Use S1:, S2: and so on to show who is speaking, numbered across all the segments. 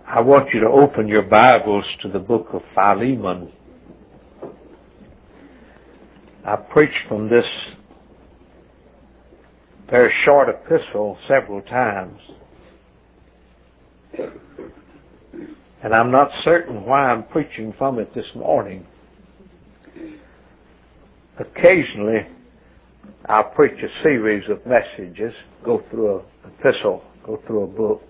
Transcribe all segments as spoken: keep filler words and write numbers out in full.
S1: I want you to open your Bibles to the book of Philemon. I preached from this very short epistle several times. And I'm not certain why I'm preaching from it this morning. Occasionally, I'll preach a series of messages, go through an epistle, go through a book.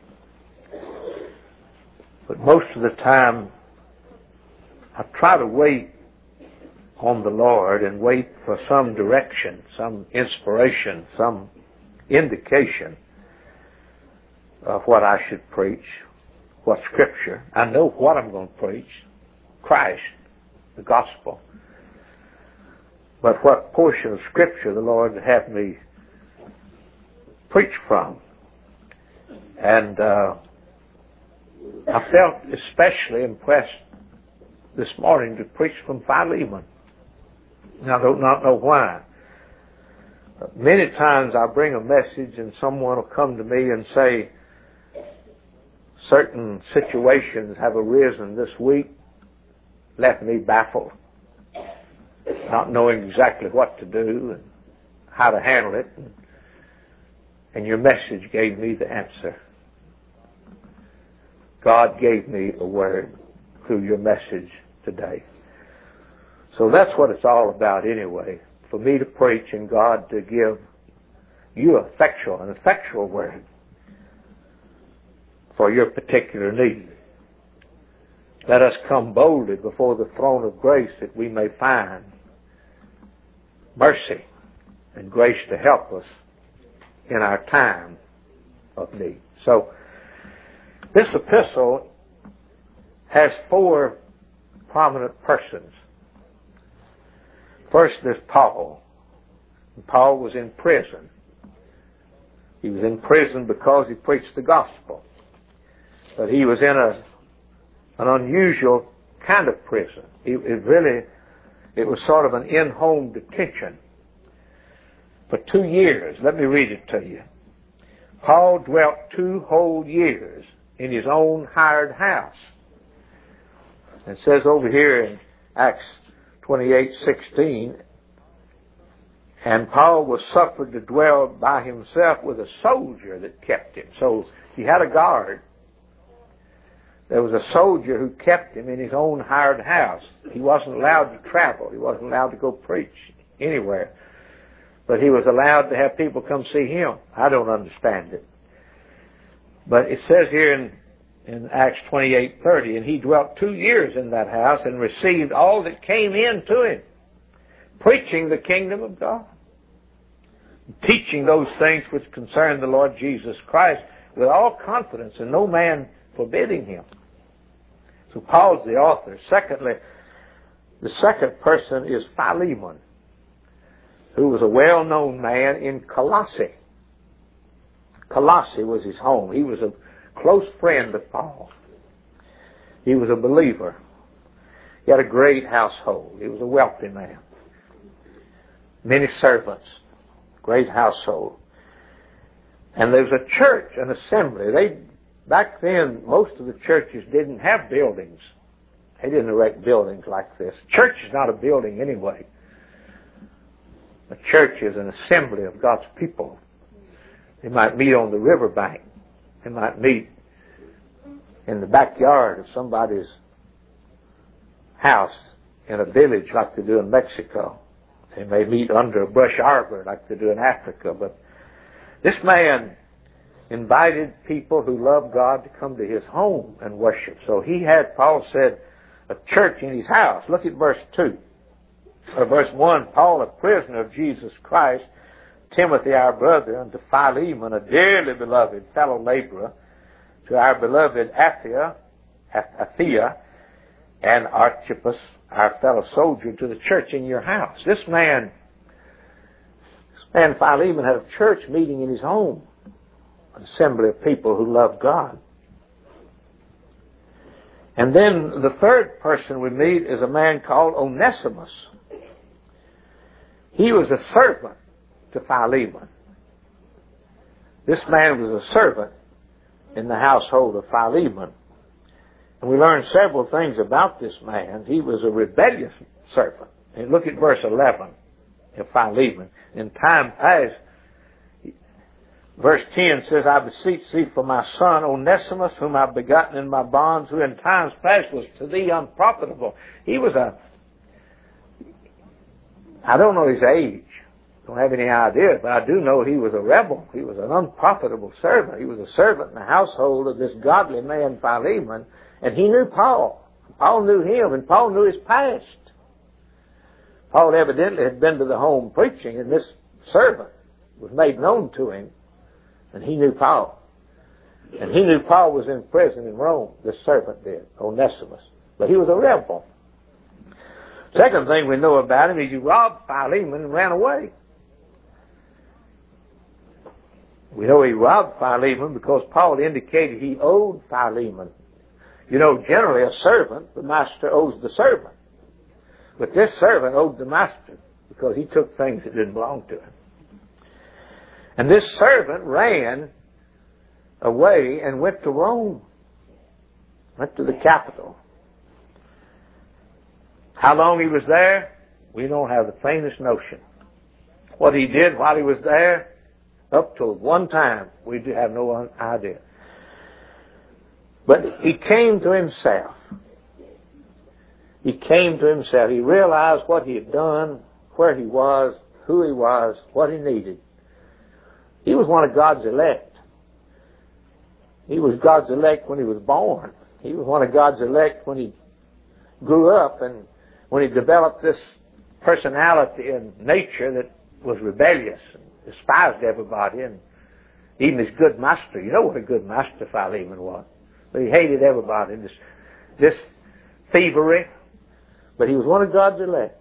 S1: But most of the time, I try to wait on the Lord and wait for some direction, some inspiration, some indication of what I should preach, what Scripture. I know what I'm going to preach, Christ, the gospel. But what portion of Scripture the Lord would have me preach from. And uh, I felt especially impressed this morning to preach from Philemon. And I do not know why. But many times I bring a message and someone will come to me and say, certain situations have arisen this week, left me baffled, not knowing exactly what to do and how to handle it. And your message gave me the answer. God gave me a word through your message today. So that's what it's all about anyway. For me to preach and God to give you an effectual, an effectual word for your particular need. Let us come boldly before the throne of grace that we may find mercy and grace to help us in our time of need. So, this epistle has four prominent persons. First, there's Paul. And Paul was in prison. He was in prison because he preached the gospel. But he was in a an unusual kind of prison. It, it really, it was sort of an in-home detention for two years. Let me read it to you. Paul dwelt two whole years in his own hired house. It says over here in Acts twenty-eight sixteen, and Paul was suffered to dwell by himself with a soldier that kept him. So he had a guard. There was a soldier who kept him in his own hired house. He wasn't allowed to travel. He wasn't allowed to go preach anywhere. But he was allowed to have people come see him. I don't understand it. But it says here in, in Acts twenty-eight thirty, and he dwelt two years in that house and received all that came in to him, preaching the kingdom of God, teaching those things which concern the Lord Jesus Christ with all confidence, and no man forbidding him. So Paul's the author. Secondly, the second person is Philemon, who was a well-known man in Colossae. Colossae was his home. He was a close friend of Paul. He was a believer. He had a great household. He was a wealthy man. Many servants. Great household. And there was a church, an assembly. They, back then, most of the churches didn't have buildings. They didn't erect buildings like this. Church is not a building anyway. A church is an assembly of God's people. They might meet on the riverbank. They might meet in the backyard of somebody's house in a village like they do in Mexico. They may meet under a brush arbor like they do in Africa. But this man invited people who loved God to come to his home and worship. So he had, Paul said, a church in his house. Look at verse two. Or verse one, Paul, a prisoner of Jesus Christ, Timothy, our brother, unto Philemon, a dearly beloved fellow laborer, to our beloved Aphia, Aphia, and Archippus, our fellow soldier, to the church in your house. This man, this man Philemon had a church meeting in his home, an assembly of people who love God. And then the third person we meet is a man called Onesimus. He was a servant to Philemon. This man was a servant in the household of Philemon. And we learn several things about this man. He was a rebellious servant. And look at verse eleven of Philemon. In time past, verse ten says, I beseech thee for my son Onesimus, whom I've begotten in my bonds, who in times past was to thee unprofitable. He was a, I don't know his age. Don't have any idea, but I do know he was a rebel. He was an unprofitable servant. He was a servant in the household of this godly man Philemon, and he knew Paul. Paul knew him, and Paul knew his past. Paul evidently had been to the home preaching, and this servant was made known to him, and he knew Paul. And he knew Paul was in prison in Rome, this servant did, Onesimus. But he was a rebel. Second thing we know about him is he robbed Philemon and ran away. We know he robbed Philemon because Paul indicated he owed Philemon. You know, generally a servant, the master owes the servant. But this servant owed the master because he took things that didn't belong to him. And this servant ran away and went to Rome. Went to the capital. How long he was there, we don't have the faintest notion. What he did while he was there, up till one time, we do have no idea. But he came to himself. He came to himself. He realized what he had done, where he was, who he was, what he needed. He was one of God's elect. He was God's elect when he was born. He was one of God's elect when he grew up and when he developed this personality and nature that was rebellious and despised everybody, and even his good master. You know what a good master Philemon was. But he hated everybody. This, this thievery. But he was one of God's elect.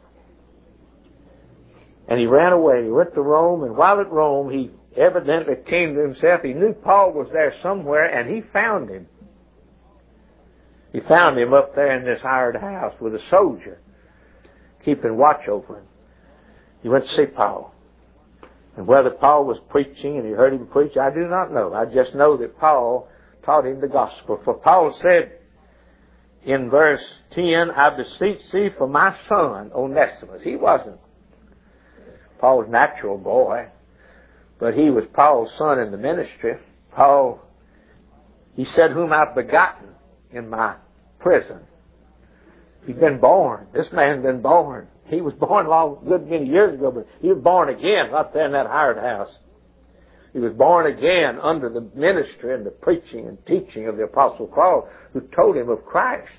S1: And he ran away. He went to Rome, and while at Rome, he evidently came to himself. He knew Paul was there somewhere, and he found him. He found him up there in this hired house with a soldier, keeping watch over him. He went to see Paul. And whether Paul was preaching and he heard him preach, I do not know. I just know that Paul taught him the gospel. For Paul said in verse ten, I beseech thee for my son Onesimus. He wasn't Paul's natural boy, but he was Paul's son in the ministry. Paul, he said, whom I've begotten in my prison. He's been born. This man's been born. He was born a long, good many years ago, but he was born again right there in that hired house. He was born again under the ministry and the preaching and teaching of the Apostle Paul, who told him of Christ.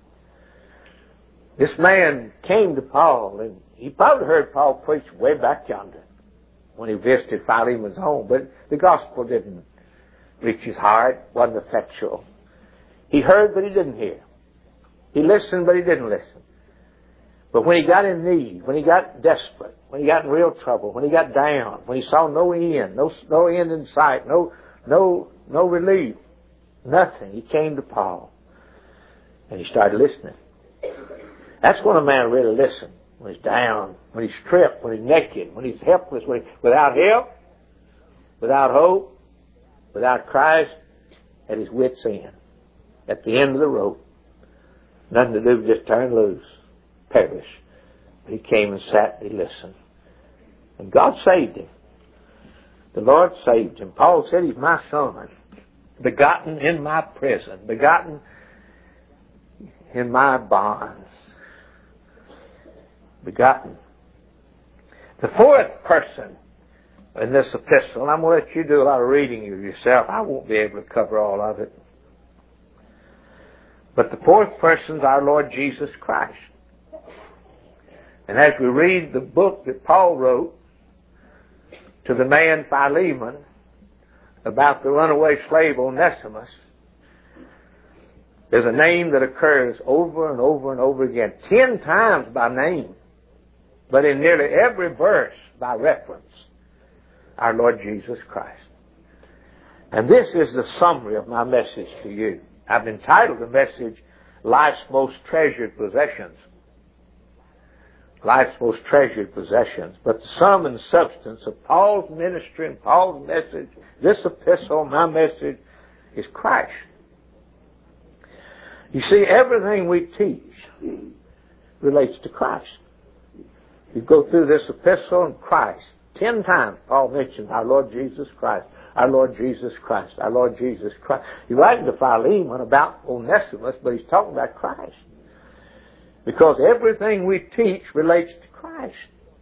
S1: This man came to Paul, and he probably heard Paul preach way back yonder when he visited Philemon's home, but the gospel didn't reach his heart, wasn't effectual. He heard, but he didn't hear. He listened, but he didn't listen. But when he got in need, when he got desperate, when he got in real trouble, when he got down, when he saw no end, no, no end in sight, no, no, no relief, nothing, he came to Paul. And he started listening. That's when a man really listens. When he's down, when he's stripped, when he's naked, when he's helpless, when he, without help, without hope, without Christ, at his wit's end, at the end of the rope. Nothing to do, just turn loose, perish. He came and sat and he listened. And God saved him. The Lord saved him. Paul said he's my son, begotten in my prison, begotten in my bonds. Begotten. The fourth person in this epistle, and I'm going to let you do a lot of reading yourself. I won't be able to cover all of it. But the fourth person is our Lord Jesus Christ. And as we read the book that Paul wrote to the man Philemon about the runaway slave Onesimus, there's a name that occurs over and over and over again, ten times by name, but in nearly every verse by reference, our Lord Jesus Christ. And this is the summary of my message to you. I've entitled the message, Life's Most Treasured Possessions. Life's most treasured possessions. But the sum and substance of Paul's ministry and Paul's message, this epistle, my message, is Christ. You see, everything we teach relates to Christ. You go through this epistle and Christ. Ten times Paul mentions our Lord Jesus Christ, our Lord Jesus Christ, our Lord Jesus Christ. He's writing to Philemon about Onesimus, but he's talking about Christ. Because everything we teach relates to Christ.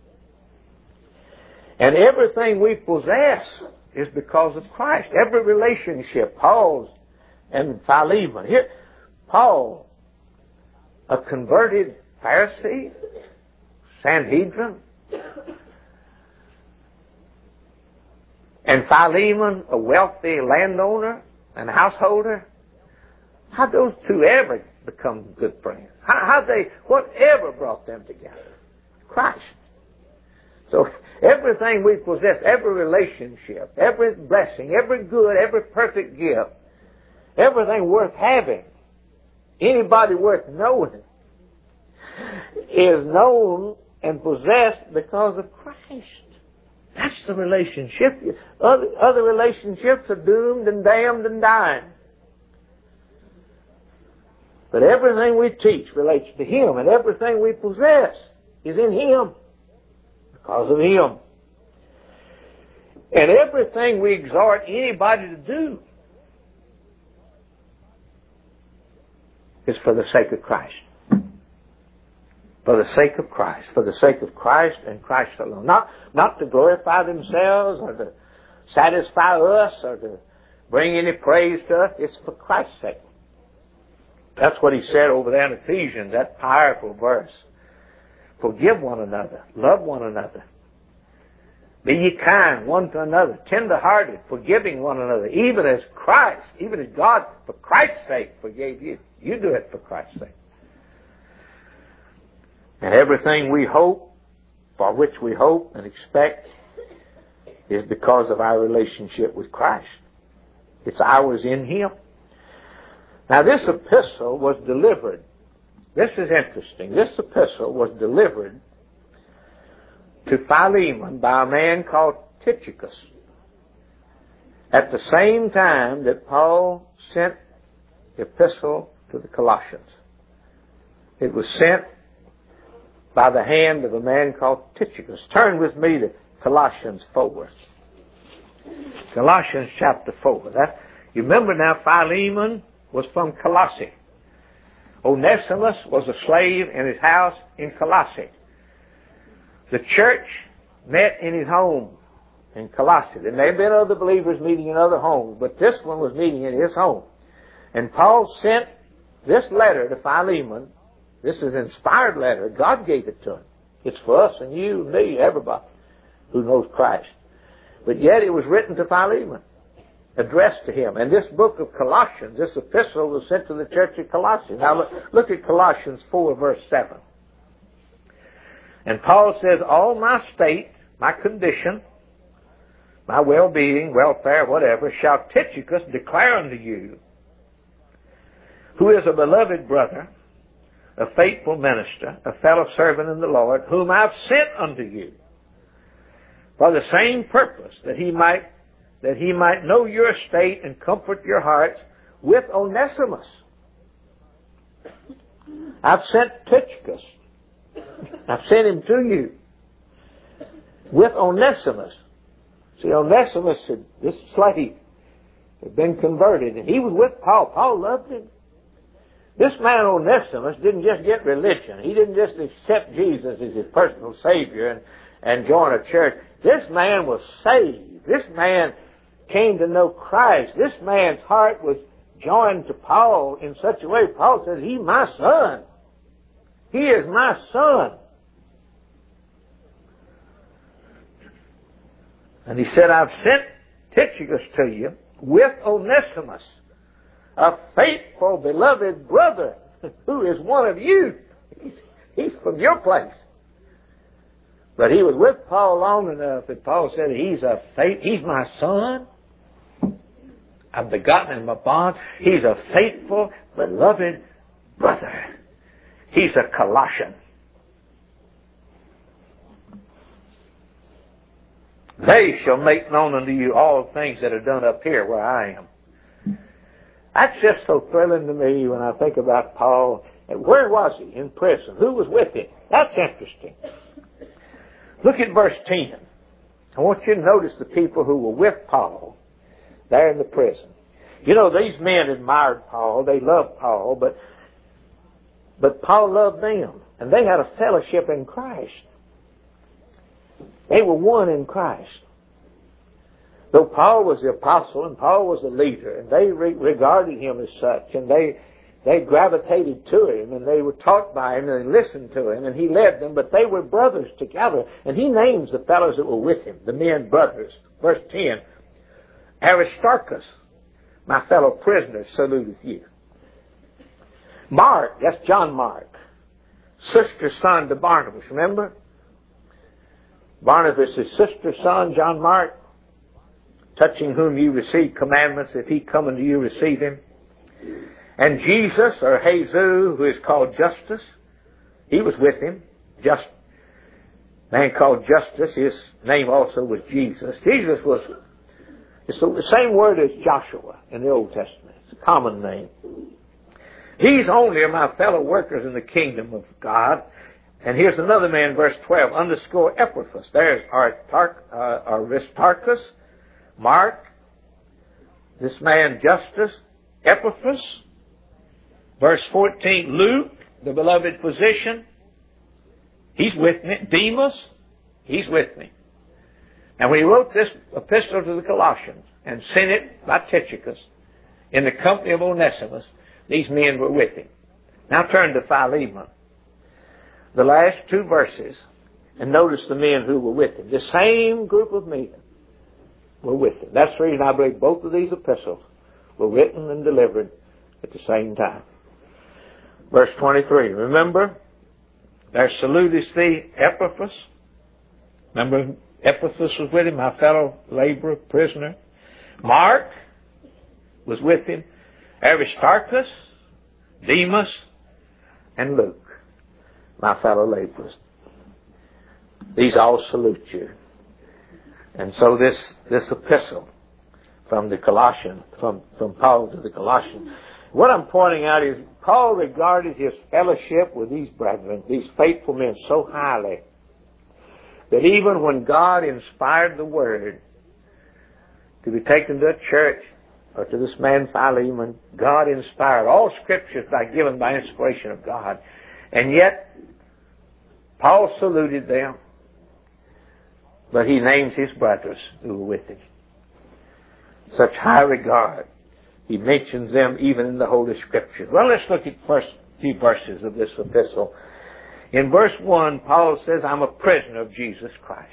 S1: And everything we possess is because of Christ. Every relationship, Paul's and Philemon. Here, Paul, a converted Pharisee, Sanhedrin, and Philemon, a wealthy landowner and householder. How those two ever become good friends? How, how they, whatever brought them together? Christ. So everything we possess, every relationship, every blessing, every good, every perfect gift, everything worth having, anybody worth knowing, is known and possessed because of Christ. That's the relationship. Other, other relationships are doomed and damned and dying. But everything we teach relates to Him, and everything we possess is in Him because of Him. And everything we exhort anybody to do is for the sake of Christ. For the sake of Christ. For the sake of Christ and Christ alone. Not, not to glorify themselves or to satisfy us or to bring any praise to us. It's for Christ's sake. That's what he said over there in Ephesians, that powerful verse. Forgive one another. Love one another. Be ye kind one to another. Tender-hearted. Forgiving one another. Even as Christ, even as God, for Christ's sake, forgave you. You do it for Christ's sake. And everything we hope, for which we hope and expect, is because of our relationship with Christ. It's ours in Him. Now this epistle was delivered. This is interesting. This epistle was delivered to Philemon by a man called Tychicus at the same time that Paul sent the epistle to the Colossians. It was sent by the hand of a man called Tychicus. Turn with me to Colossians four. Colossians chapter four. That, you remember now, Philemon was from Colossae. Onesimus was a slave in his house in Colossae. The church met in his home in Colossae. There may have been other believers meeting in other homes, but this one was meeting in his home. And Paul sent this letter to Philemon. This is an inspired letter. God gave it to him. It's for us and you, and me, everybody who knows Christ. But yet it was written to Philemon, addressed to him. And this book of Colossians, this epistle, was sent to the church of Colossae. Now look, look at Colossians four, verse seven. And Paul says, all my state, my condition, my well-being, welfare, whatever, shall Tychicus declare unto you, who is a beloved brother, a faithful minister, a fellow servant in the Lord, whom I've sent unto you, for the same purpose, that he might that he might know your state and comfort your hearts with Onesimus. I've sent Tychicus. I've sent him to you with Onesimus. See, Onesimus, had, this slave, had been converted, and he was with Paul. Paul loved him. This man Onesimus didn't just get religion. He didn't just accept Jesus as his personal Savior and, and join a church. This man was saved. This man came to know Christ. This man's heart was joined to Paul in such a way. Paul says, he's my son. He is my son. And he said, I've sent Tychicus to you with Onesimus, a faithful, beloved brother who is one of you. He's, he's from your place. But he was with Paul long enough that Paul said, he's a faith, he's my son. I've begotten him of bond. He's a faithful, beloved brother. He's a Colossian. They shall make known unto you all things that are done up here where I am. That's just so thrilling to me when I think about Paul. And where was he? In prison. Who was with him? That's interesting. Look at verse ten. I want you to notice the people who were with Paul there in the prison. You know, these men admired Paul. They loved Paul, but but Paul loved them. And they had a fellowship in Christ. They were one in Christ. Though Paul was the apostle and Paul was the leader, and they re- regarded him as such, and they they gravitated to him, and they were taught by him, and they listened to him, and he led them, but they were brothers together. And he names the fellows that were with him, the men brothers. Verse ten, Aristarchus, my fellow prisoner, saluteth you. Mark, that's John Mark, sister's son to Barnabas, remember? Barnabas' sister's son, John Mark, touching whom you receive commandments, if he come unto you, receive him. And Jesus, or Jesus, who is called Justus, he was with him. Just man called Justus, his name also was Jesus. Jesus was, it's the same word as Joshua in the Old Testament. It's a common name. These only are my fellow workers in the kingdom of God. And here's another man, verse twelve, underscore Epaphras. There's Aristarchus, Mark, this man Justus, Epaphras. Verse fourteen, Luke, the beloved physician. He's with me. Demas, he's with me. And when he wrote this epistle to the Colossians and sent it by Tychicus in the company of Onesimus, these men were with him. Now turn to Philemon. The last two verses, and notice the men who were with him. The same group of men were with him. That's the reason I believe both of these epistles were written and delivered at the same time. Verse twenty-three, remember, there saluteth thee Epaphras. Remember, Epaphras was with him, my fellow laborer, prisoner. Mark was with him. Aristarchus, Demas, and Luke, my fellow laborers. These all salute you. And so this, this epistle from the Colossians, from, from Paul to the Colossians, what I'm pointing out is Paul regarded his fellowship with these brethren, these faithful men, so highly that even when God inspired the word to be taken to a church or to this man Philemon, God inspired all scriptures by given by inspiration of God. And yet, Paul saluted them, but he names his brothers who were with him. Such high regard. He mentions them even in the Holy Scriptures. Well, let's look at the first few verses of this epistle. In verse one, Paul says, I'm a prisoner of Jesus Christ.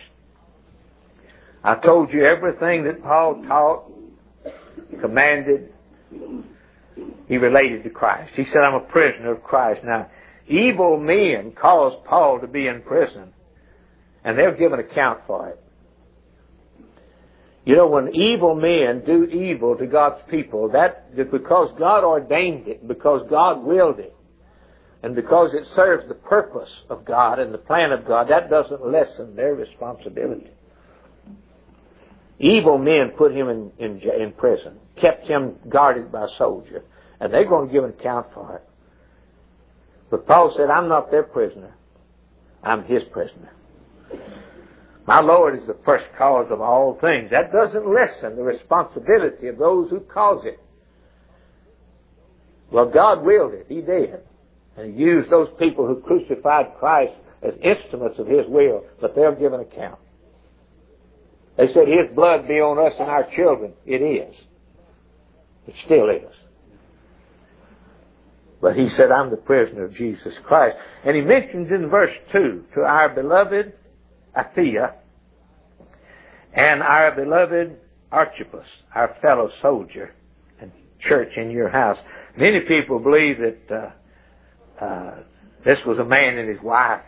S1: I told you everything that Paul taught, commanded, he related to Christ. He said, I'm a prisoner of Christ. Now, evil men caused Paul to be in prison, and they'll give an account for it. You know, when evil men do evil to God's people, that is because God ordained it, because God willed it, and because it serves the purpose of God and the plan of God, that doesn't lessen their responsibility. Evil men put him in, in, in prison, kept him guarded by a soldier, and they're going to give an account for it. But Paul said, I'm not their prisoner. I'm his prisoner. My Lord is the first cause of all things. That doesn't lessen the responsibility of those who cause it. Well, God willed it. He did. And He used those people who crucified Christ as instruments of His will, but they'll give an account. They said, His blood be on us and our children. It is. It still is. But he said, I'm the prisoner of Jesus Christ. And he mentions in verse two, to our beloved Apphia and our beloved Archippus, our fellow soldier and church in your house. Many people believe that uh, uh, this was a man and his wife.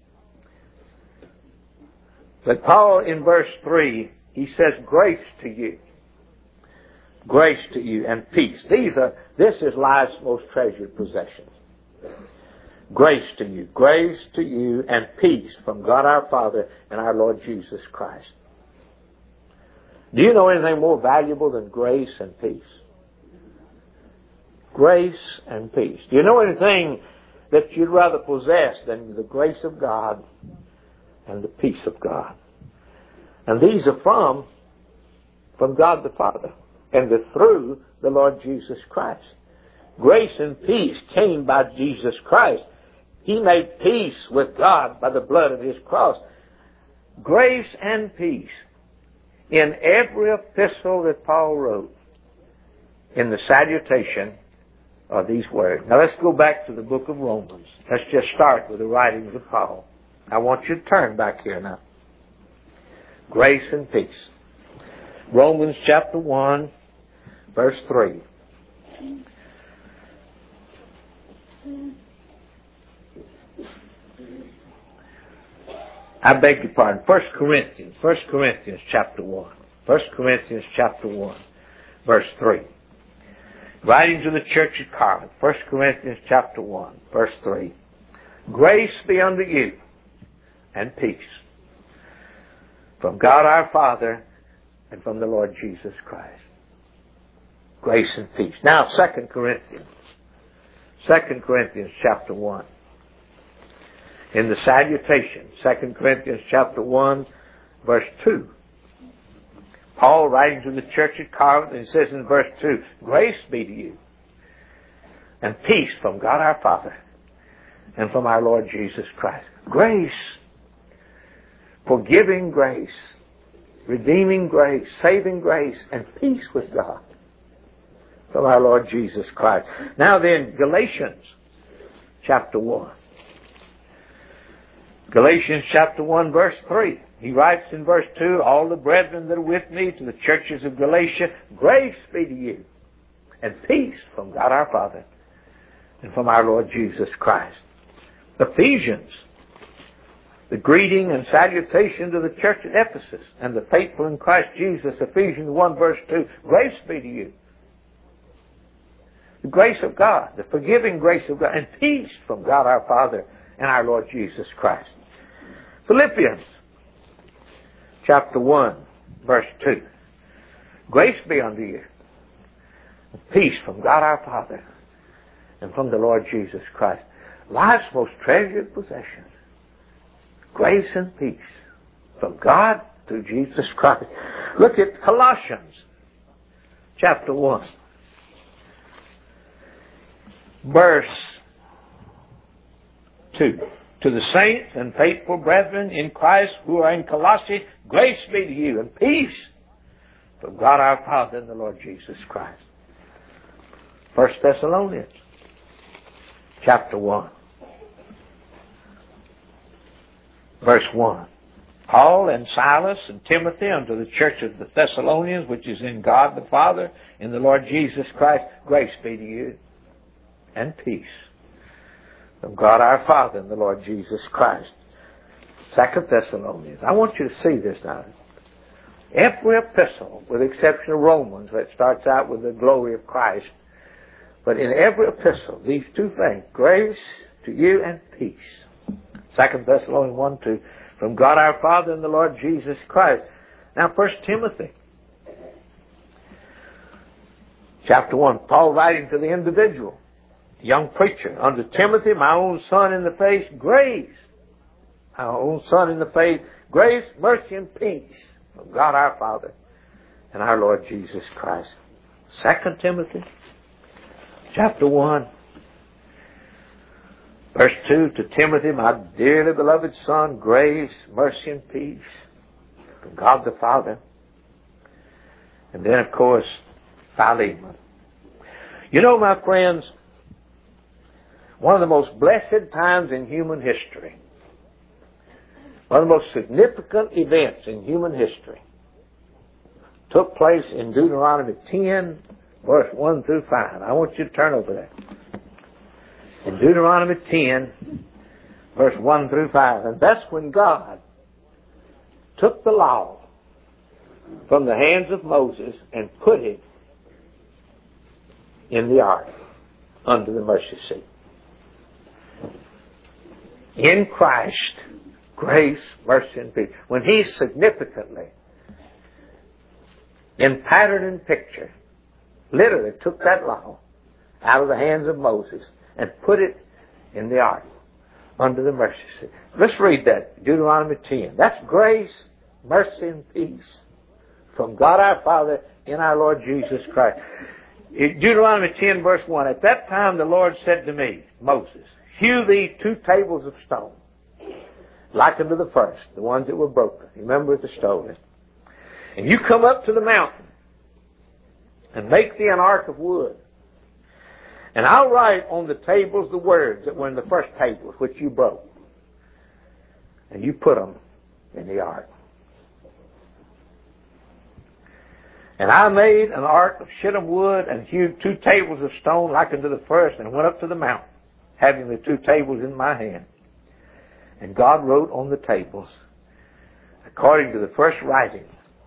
S1: But Paul in verse three, he says, grace to you. Grace to you and peace. These are, this is life's most treasured possessions. Grace to you. Grace to you and peace from God our Father and our Lord Jesus Christ. Do you know anything more valuable than grace and peace? Grace and peace. Do you know anything that you'd rather possess than the grace of God and the peace of God? And these are from, from God the Father, and they're through the Lord Jesus Christ. Grace and peace came by Jesus Christ. He made peace with God by the blood of His cross. Grace and peace. In every epistle that Paul wrote, in the salutation are these words. Now let's go back to the book of Romans. Let's just start with the writings of Paul. I want you to turn back here now. Grace and peace. Romans chapter one, verse three. I beg your pardon. First Corinthians. First Corinthians chapter one. First Corinthians chapter one, verse three. Writing to the church at Corinth. First Corinthians chapter one, verse three. Grace be unto you and peace from God our Father and from the Lord Jesus Christ. Grace and peace. Now, Second Corinthians. Second Corinthians chapter one. In the salutation, Second Corinthians chapter one, verse two. Paul writing to the church at Corinth, and he says in verse two, grace be to you and peace from God our Father and from our Lord Jesus Christ. Grace, forgiving grace, redeeming grace, saving grace, and peace with God from our Lord Jesus Christ. Now then, Galatians chapter one. Galatians chapter one, verse three. He writes in verse two, all the brethren that are with me to the churches of Galatia, grace be to you and peace from God our Father and from our Lord Jesus Christ. Ephesians, the greeting and salutation to the church at Ephesus and the faithful in Christ Jesus, Ephesians one, verse two, grace be to you. The grace of God, the forgiving grace of God, and peace from God our Father and our Lord Jesus Christ. Philippians chapter one, verse two. Grace be unto you, and peace from God our Father and from the Lord Jesus Christ. Life's most treasured possession. Grace and peace from God through Jesus Christ. Look at Colossians chapter one, verse two. To the saints and faithful brethren in Christ who are in Colossae, grace be to you and peace from God our Father and the Lord Jesus Christ. First Thessalonians chapter one, verse one. Paul and Silas and Timothy unto the church of the Thessalonians, which is in God the Father and the Lord Jesus Christ, grace be to you and peace from God our Father and the Lord Jesus Christ. Second Thessalonians. I want you to see this now. Every epistle, with the exception of Romans, that starts out with the glory of Christ, but in every epistle, these two things, grace to you and peace. Second Thessalonians one, two, from God our Father and the Lord Jesus Christ. Now, First Timothy chapter one, Paul writing to the individual, young preacher, unto Timothy, my own son in the faith, grace. Our own son in the faith, grace, mercy, and peace from God our Father and our Lord Jesus Christ. Second Timothy, chapter one, verse two, to Timothy, my dearly beloved son, grace, mercy, and peace from God the Father. And then, of course, Philemon. You know, my friends, one of the most blessed times in human history, one of the most significant events in human history, took place in Deuteronomy ten, verse one through five. I want you to turn over there. In Deuteronomy ten, verse one through five. And that's when God took the law from the hands of Moses and put it in the ark under the mercy seat. In Christ, grace, mercy, and peace. When He significantly, in pattern and picture, literally took that law out of the hands of Moses and put it in the ark under the mercy seat. Let's read that, Deuteronomy ten. That's grace, mercy, and peace from God our Father in our Lord Jesus Christ. Deuteronomy ten, verse one. At that time the Lord said to me, Moses, hew thee two tables of stone, like unto the first, the ones that were broken. Remember the stone. And you come up to the mountain, and make thee an ark of wood. And I'll write on the tables the words that were in the first tables, which you broke. And you put them in the ark. And I made an ark of shittim wood, and hewed two tables of stone like unto the first, and went up to the mountain, having the two tables in my hand. And God wrote on the tables, according to the first writing,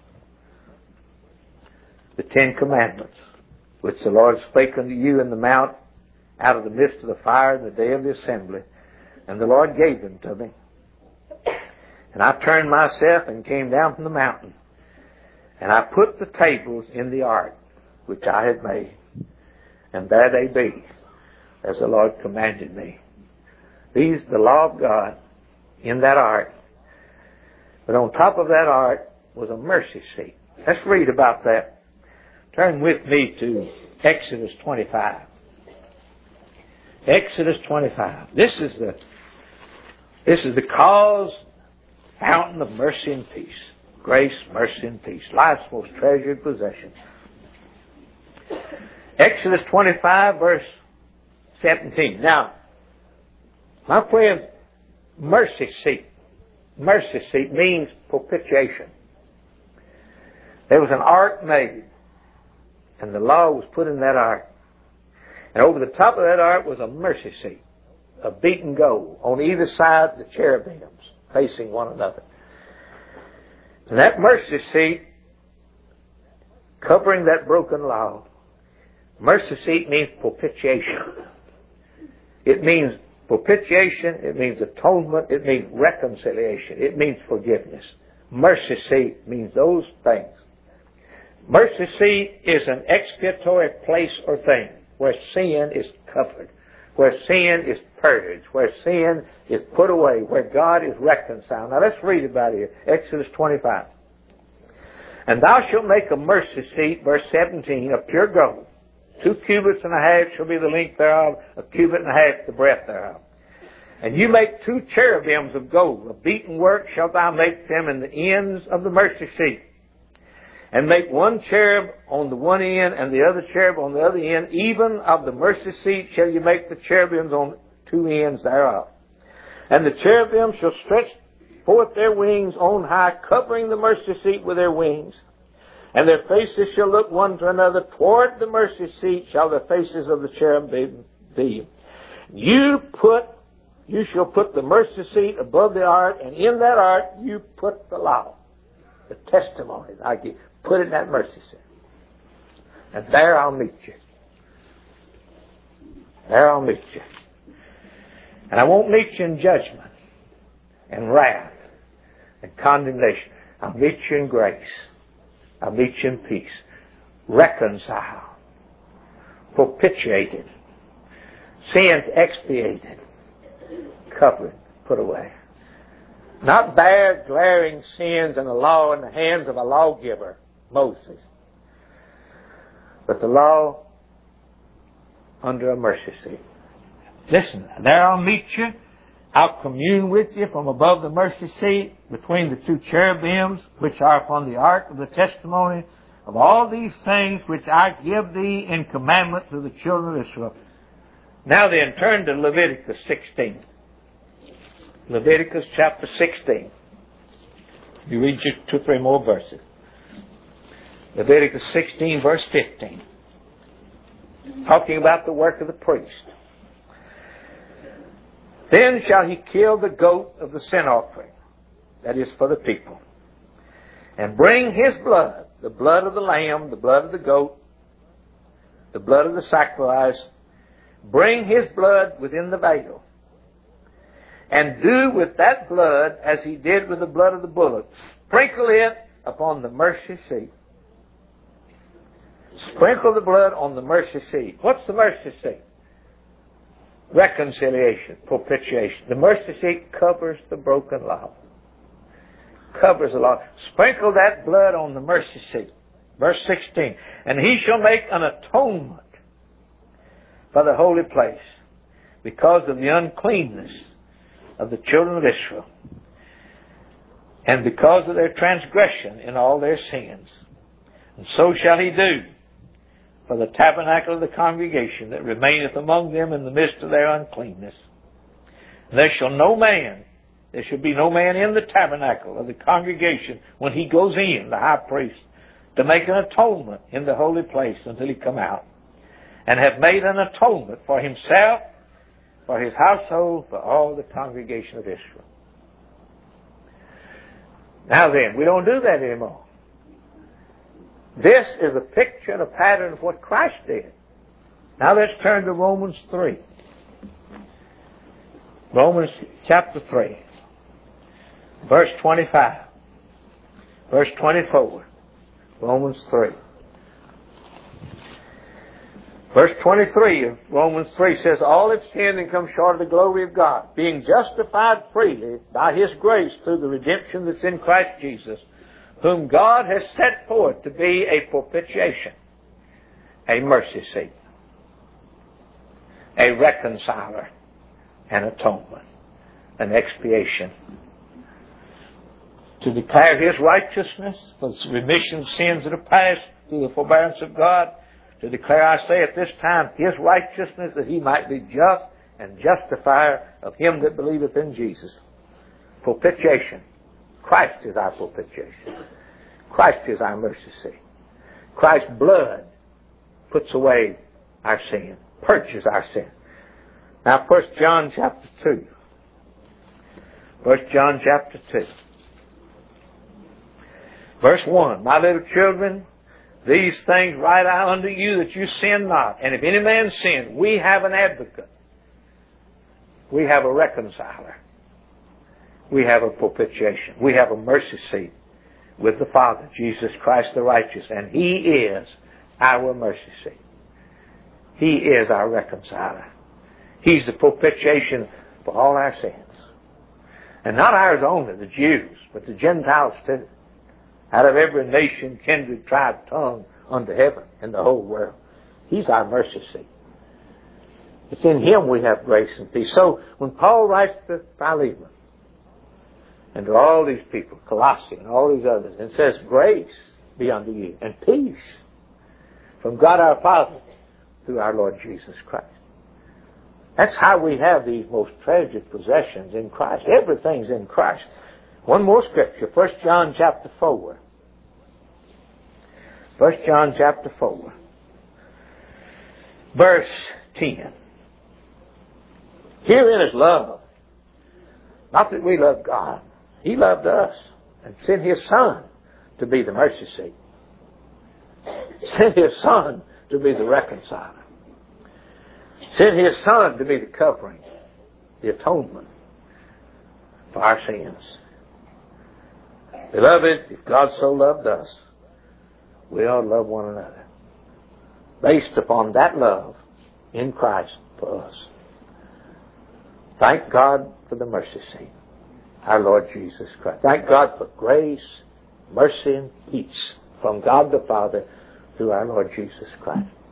S1: the Ten Commandments, which the Lord spake unto you in the mount, out of the midst of the fire in the day of the assembly. And the Lord gave them to me. And I turned myself and came down from the mountain. And I put the tables in the ark, which I had made. And there they be, as the Lord commanded me. These, the law of God, in that ark. But on top of that ark was a mercy seat. Let's read about that. Turn with me to Exodus twenty-five. Exodus twenty-five. This is the this is the cause, fountain of mercy and peace. Grace, mercy, and peace. Life's most treasured possession. Exodus twenty-five, verse seventeen. Now, my friends, mercy seat. Mercy seat means propitiation. There was an ark made, and the law was put in that ark. And over the top of that ark was a mercy seat of beaten gold on either side of the cherubims facing one another. And that mercy seat covering that broken law. Mercy seat means propitiation. It means propitiation. It means atonement. It means reconciliation. It means forgiveness. Mercy seat means those things. Mercy seat is an expiatory place or thing where sin is covered, where sin is purged, where sin is put away, where God is reconciled. Now let's read about it here. Exodus twenty-five. And thou shalt make a mercy seat, verse seventeen, of pure gold. Two cubits and a half shall be the length thereof, a cubit and a half the breadth thereof. And you make two cherubims of gold. Of beaten work shalt thou make them in the ends of the mercy seat. And make one cherub on the one end and the other cherub on the other end. Even of the mercy seat shall you make the cherubims on two ends thereof. And the cherubim shall stretch forth their wings on high, covering the mercy seat with their wings. And their faces shall look one to another. Toward the mercy seat shall the faces of the cherubim be. You put, you shall put the mercy seat above the ark, and in that ark you put the law, the testimony I give. Put it in that mercy seat. And there I'll meet you. There I'll meet you. And I won't meet you in judgment and wrath and condemnation. I'll meet you in grace. I'll meet you in peace. Reconciled. Propitiated. Sins expiated. Covered. Put away. Not bare, glaring sins and the law in the hands of a lawgiver, Moses, but the law under a mercy seat. Listen, there I'll meet you. I'll commune with you from above the mercy seat between the two cherubims which are upon the ark of the testimony of all these things which I give thee in commandment to the children of Israel. Now then, turn to Leviticus sixteen. Leviticus chapter sixteen. You read just two or three more verses. Leviticus sixteen, verse fifteen. Talking about the work of the priest. Then shall he kill the goat of the sin offering, that is for the people, and bring his blood, the blood of the lamb, the blood of the goat, the blood of the sacrifice, bring his blood within the veil, and do with that blood as he did with the blood of the bullock. Sprinkle it upon the mercy seat. Sprinkle the blood on the mercy seat. What's the mercy seat? Reconciliation, propitiation. The mercy seat covers the broken law. Covers the law. Sprinkle that blood on the mercy seat. Verse sixteen. And he shall make an atonement for the holy place because of the uncleanness of the children of Israel, and because of their transgression in all their sins. And so shall he do for the tabernacle of the congregation that remaineth among them in the midst of their uncleanness. And there shall no man, there shall be no man in the tabernacle of the congregation when he goes in, the high priest, to make an atonement in the holy place until he come out, and have made an atonement for himself, for his household, for all the congregation of Israel. Now then, we don't do that anymore. This is a picture and a pattern of what Christ did. Now let's turn to Romans three. Romans chapter three. Verse twenty-five. Verse twenty-four. Romans three. Verse twenty-three of Romans three says, all have sinned and come short of the glory of God, being justified freely by His grace through the redemption that's in Christ Jesus, whom God has set forth to be a propitiation, a mercy seat, a reconciler, an atonement, an expiation, to declare His righteousness for the remission of sins that are past through the forbearance of God, to declare, I say at this time, His righteousness, that He might be just and justifier of him that believeth in Jesus. Propitiation. Christ is our propitiation. Christ is our mercy seat. Christ's blood puts away our sin, purges our sin. Now, First John chapter two. First John chapter two. Verse one, my little children, these things write I unto you that you sin not. And if any man sin, we have an advocate. We have a reconciler. We have a propitiation. We have a mercy seat with the Father, Jesus Christ the righteous. And He is our mercy seat. He is our reconciler. He's the propitiation for all our sins. And not ours only, the Jews, but the Gentiles too. Out of every nation, kindred, tribe, tongue, under heaven, in the whole world. He's our mercy seat. It's in Him we have grace and peace. So, when Paul writes to Philemon, and to all these people, Colossae and all these others, and says, grace be unto you, and peace from God our Father through our Lord Jesus Christ. That's how we have these most treasured possessions in Christ. Everything's in Christ. One more scripture, First John chapter four. First John chapter four. Verse ten. Herein is love. Not that we love God. He loved us and sent His Son to be the mercy seat. Sent His Son to be the reconciler. Sent His Son to be the covering, the atonement for our sins. Beloved, if God so loved us, we ought to love one another. Based upon that love in Christ for us. Thank God for the mercy seat, our Lord Jesus Christ. Thank God for grace, mercy, and peace from God the Father through our Lord Jesus Christ.